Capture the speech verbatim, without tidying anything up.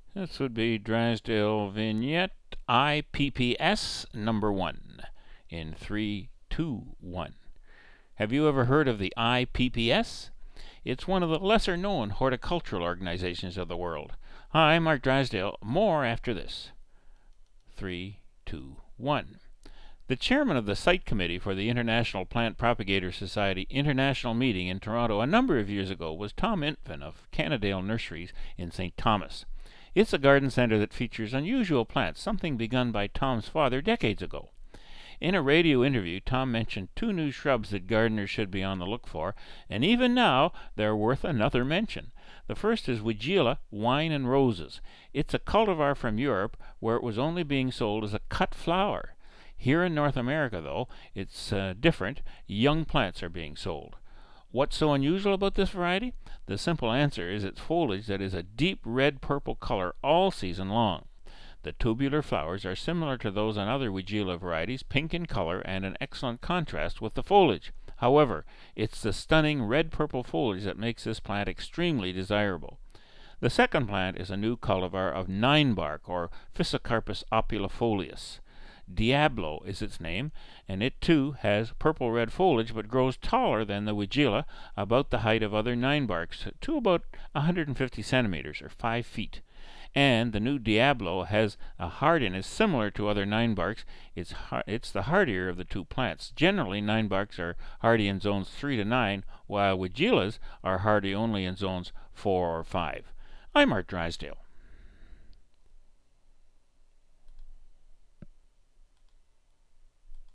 This would be Drysdale Vignette I P P S number one in three, two, one. Have you ever heard of the I P P S? It's one of the lesser known horticultural organizations of the world. Hi, Mark Drysdale. More after this. three, two, one. The chairman of the site committee for the International Plant Propagator Society International Meeting in Toronto a number of years ago was Tom Infant of Cannadale Nurseries in Saint Thomas. It's a garden center that features unusual plants, something begun by Tom's father decades ago. In a radio interview, Tom mentioned two new shrubs that gardeners should be on the look for, and even now they're worth another mention. The first is Weigela Wine and Roses. It's a cultivar from Europe where it was only being sold as a cut flower. Here in North America, though, it's uh, different. Young plants are being sold. What's so unusual about this variety? The simple answer is its foliage that is a deep red-purple color all season long. The tubular flowers are similar to those on other Weigela varieties, pink in color and an excellent contrast with the foliage. However, it's the stunning red-purple foliage that makes this plant extremely desirable. The second plant is a new cultivar of ninebark, or Physocarpus opulifolius. Diablo is its name, and it too has purple-red foliage but grows taller than the Weigela, about the height of other ninebarks, to about one hundred fifty centimeters, or five feet. And the new Diablo has a hardiness similar to other ninebarks. It's, har it's the hardier of the two plants. Generally, ninebarks are hardy in zones three to nine, while Weigelas are hardy only in zones four or five. I'm Art Drysdale.